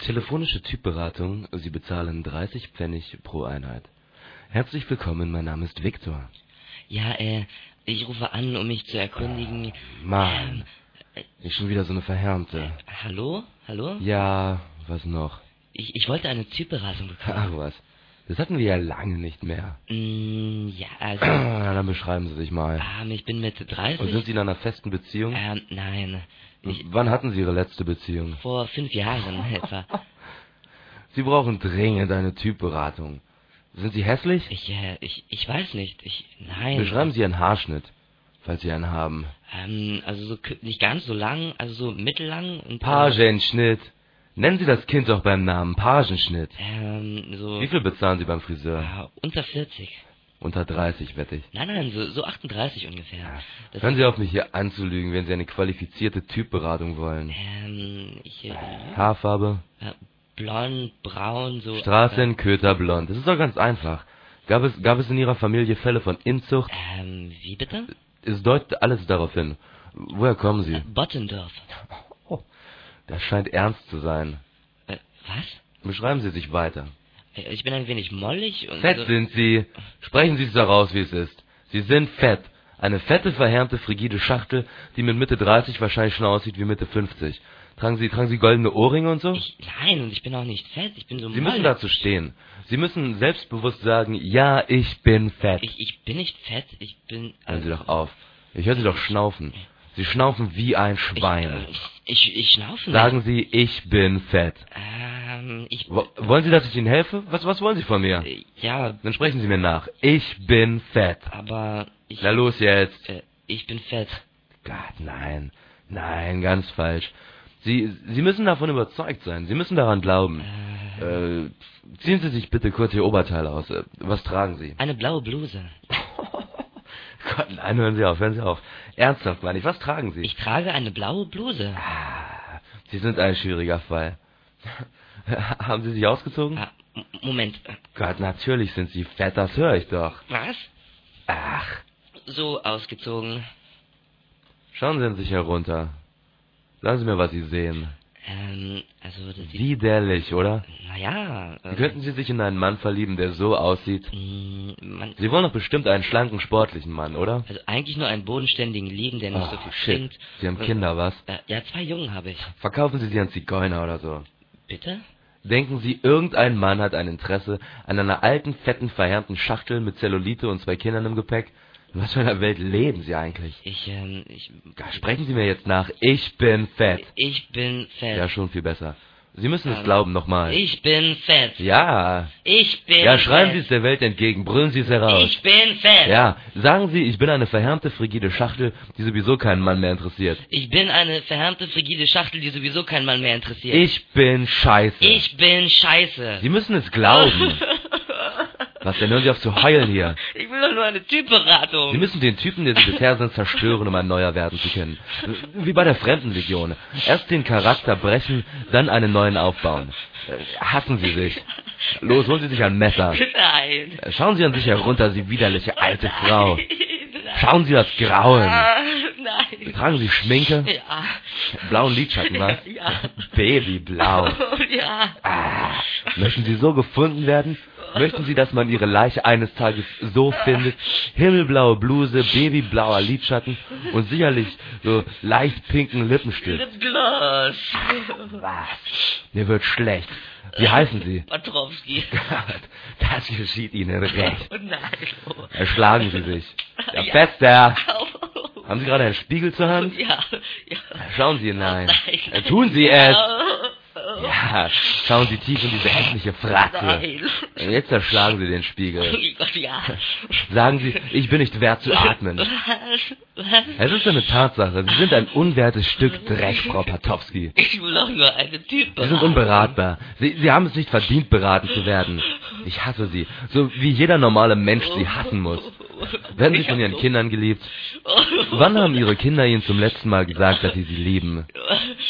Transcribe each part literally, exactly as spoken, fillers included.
Telefonische Typberatung, Sie bezahlen dreißig Pfennig pro Einheit. Herzlich willkommen, mein Name ist Viktor. Ja, äh, ich rufe an, um mich zu erkundigen. Oh, Mann, ähm, äh, ist schon wieder so eine Verhärmte. Äh, hallo? Hallo? Ja, was noch? Ich, ich wollte eine Typberatung bekommen. Ach was, das hatten wir ja lange nicht mehr. Mm, ja, also... Na, dann beschreiben Sie sich mal. Ähm, ich bin Mitte dreißig. Und sind Sie in einer festen Beziehung? Ähm, nein. Ich, Wann hatten Sie Ihre letzte Beziehung? vor fünf Jahren etwa. Sie brauchen dringend eine Typberatung. Sind Sie hässlich? Ich, äh, ich, ich weiß nicht. Ich, nein. Beschreiben Sie Ihren Haarschnitt, falls Sie einen haben. Ähm, also so k- nicht ganz so lang, also so mittellang und... Pagenschnitt. Nennen Sie das Kind doch beim Namen. Pagenschnitt. Ähm, so... Wie viel bezahlen Sie beim Friseur? Äh, unter vierzig. Unter dreißig, wette ich. Nein, nein, so, so achtunddreißig ungefähr. Das Hören Sie auf, mich hier anzulügen, wenn Sie eine qualifizierte Typberatung wollen. Ähm, ich... Äh, Haarfarbe? äh, blond, braun, so... Straßen, Köter, blond. Das ist doch ganz einfach. Gab es, gab es in Ihrer Familie Fälle von Inzucht? Äh, ähm, wie bitte? Es deutet alles darauf hin. Woher kommen Sie? Äh, Bottendorf. Oh, das scheint ernst zu sein. Äh, was? Beschreiben Sie sich weiter. Äh, Ich bin ein wenig mollig und... Fett so, sind Sie. Sprechen Sie es daraus, wie es ist. Sie sind fett. Eine fette, verhärmte, frigide Schachtel, die mit Mitte dreißig wahrscheinlich schon aussieht wie Mitte fünfzig. Tragen Sie, tragen Sie goldene Ohrringe und so? Ich, nein, und ich bin auch nicht fett, ich bin so Sie mollig. müssen dazu stehen. Sie müssen selbstbewusst sagen, ja, ich bin fett. Ich, ich bin nicht fett, ich bin... Hören Sie doch auf. Ich höre Sie doch schnaufen. Sie schnaufen wie ein Schwein. Ich, ich, ich schnaufe Sagen Sie, ich bin fett. Ähm, ich... Wo, wollen Sie, dass ich Ihnen helfe? Was, was wollen Sie von mir? Äh, Ja, Dann sprechen Sie mir nach. Ich bin fett. aber ich... Na los jetzt. Äh, ich bin fett. Gott, nein. Nein, ganz falsch. Sie, Sie müssen davon überzeugt sein. Sie müssen daran glauben. Äh, Äh, ziehen Sie sich bitte kurz Ihr Oberteil aus. Äh, Was tragen Sie? eine blaue Bluse. Gott, nein, hören Sie auf, hören Sie auf. Ernsthaft, meine ich, was tragen Sie? Ich trage eine blaue Bluse. Ah, Sie sind ein schwieriger Fall. Haben Sie sich ausgezogen? Ah, M- Moment. Gott, natürlich sind Sie fett, das höre ich doch. Was? Ach, So ausgezogen. schauen Sie an sich herunter. Sagen Sie mir, was Sie sehen. Ähm, also das sieht... Widerlich, oder? Naja... Wie könnten Sie sich in einen Mann verlieben, der so aussieht? Ähm, man, Sie wollen doch bestimmt einen schlanken, sportlichen Mann, oder? also eigentlich nur einen bodenständigen Lieben, der nicht so Oh, viel shit. trinkt. Sie haben Äh, Kinder, was? äh, Ja, zwei Jungen habe ich. Verkaufen Sie sie an Zigeuner oder so. Bitte? Denken Sie, irgendein Mann hat ein Interesse an einer alten, fetten, verhärmten Schachtel mit Zellulite und zwei Kindern im Gepäck? In was für einer Welt leben Sie eigentlich? Ich, ähm, ich... Ja, sprechen Sie mir jetzt nach. Ich bin fett. Ich bin fett. Ja, schon viel besser. Sie müssen es Ähm, glauben, nochmal. Ich bin fett. Ja. Ich bin Ja, schreien Sie fett. es der Welt entgegen. Brüllen Sie es heraus. Ich bin fett. Ja, sagen Sie, ich bin eine verhärmte, frigide Schachtel, die sowieso keinen Mann mehr interessiert. Ich bin eine verhärmte, frigide Schachtel, die sowieso keinen Mann mehr interessiert. Ich bin scheiße. Ich bin scheiße. Sie müssen es glauben. Was denn? Hören Sie auf zu heulen hier. Ich will doch nur eine Typberatung. Sie müssen den Typen, der Sie bisher sind, zerstören, um ein neuer werden zu können. Wie bei der Fremdenlegion. Erst den Charakter brechen, dann einen neuen aufbauen. Äh, Hassen Sie sich. Los, holen Sie sich ein Messer. Nein. Äh, Schauen Sie an sich herunter, Sie widerliche alte Frau. Nein. Schauen Sie das Grauen. Ah, nein. Tragen Sie Schminke? Ja. Blauen Lidschatten, was? Ja. Babyblau. Ja. Ah, möchten Sie so gefunden werden? Möchten Sie, dass man Ihre Leiche eines Tages so findet? Himmelblaue Bluse, babyblauer Lidschatten und sicherlich so leicht pinken Lippenstift. Lipgloss. Was? Mir wird schlecht. Wie heißen Sie? Patrowski. Gott, das geschieht Ihnen recht. Oh nein. Oh. Erschlagen Sie sich. Ja, Ja. fester. Au. Haben Sie gerade einen Spiegel zur Hand? Ja. Ja. Schauen Sie hinein. Nein. Äh, Tun Sie es. Ja. Ja, schauen Sie tief in diese hässliche Fratze. Nein. Und jetzt zerschlagen Sie den Spiegel. Oh Gott, ja. Sagen Sie, ich bin nicht wert zu atmen. Was? Was? Es ist eine Tatsache. Sie sind ein unwertes Stück Dreck, Frau Patowski. Ich will doch nur eine Typ Sie sind unberatbar. Sie, Sie haben es nicht verdient, beraten zu werden. Ich hasse Sie, so wie jeder normale Mensch Sie hassen muss. Werden Sie von Ihren Kindern geliebt? Wann haben Ihre Kinder Ihnen zum letzten Mal gesagt, dass Sie sie lieben?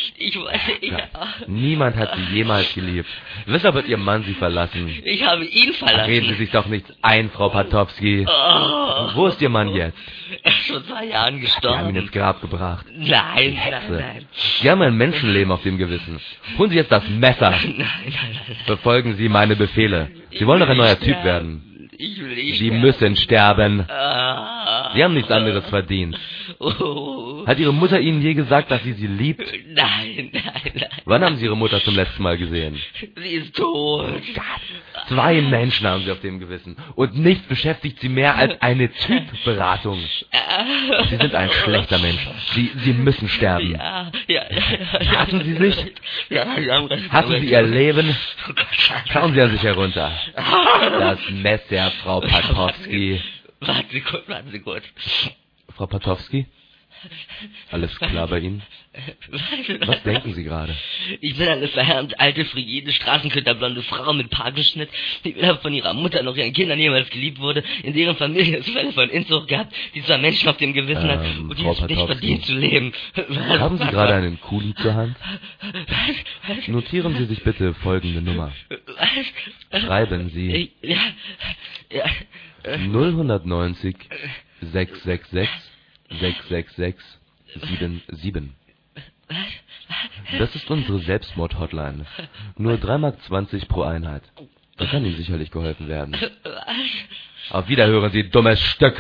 Ich wollte, ja. Niemand hat sie jemals geliebt. Weshalb wird Ihr Mann Sie verlassen? Ich habe ihn verlassen. Reden Sie sich doch nichts ein, Frau Patowski. Oh. Wo ist Ihr Mann jetzt? Er ist schon zwei Jahren Sie haben ihn gestorben. ins Grab gebracht. Nein, Hexe. nein, nein. Sie haben ein Menschenleben auf dem Gewissen. Holen Sie jetzt das Messer. Nein, nein, nein, nein. Befolgen Sie meine Befehle. Sie wollen doch ein neuer Typ werden. Ich will nicht Sie sterben. müssen sterben. Ah. Sie haben nichts anderes verdient. Oh. Hat Ihre Mutter Ihnen je gesagt, dass sie Sie liebt? Nein, nein, nein. Wann haben Sie Ihre Mutter zum letzten Mal gesehen? Sie ist tot. Zwei Menschen haben Sie auf dem Gewissen. Und nichts beschäftigt Sie mehr als eine Typberatung. Sie sind ein schlechter Mensch. Sie, Sie müssen sterben. Ja, ja, ja, ja. Hassen Sie sich? Ja, Sie haben recht. Hassen Sie Ihr Leben? Oh Gott. Schauen Sie an sich herunter. Das Messer, Frau Patowski. Warten Sie kurz, warten Sie kurz. Frau Patowski? Alles klar bei Ihnen? Was denken Sie gerade? Ich bin eine verhärmte, alte, frigide, straßenköterblonde Frau mit Parkenschnitt, die weder von ihrer Mutter noch ihren Kindern jemals geliebt wurde, in deren Familie es Fälle von Inzucht gab, die zwar Menschen auf dem Gewissen hat Ähm, und die Frau es nicht Patowski. verdient zu leben. Was, Haben Sie was, gerade was? einen Kuli zur Hand? Was? Was? Notieren Sie sich bitte folgende Nummer. Was? Schreiben Sie Ich- Ja, ja, äh, null neun null sechs sechs sechs sechs sechs sechs sieben sieben. Das ist unsere Selbstmord-Hotline. Nur drei Mark zwanzig pro Einheit. Da kann Ihnen sicherlich geholfen werden. Auf Wiederhören, Sie dummes Stück!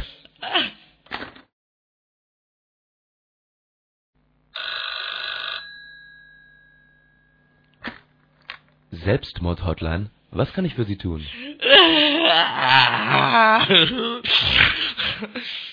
Selbstmord-Hotline? Was kann ich für Sie tun?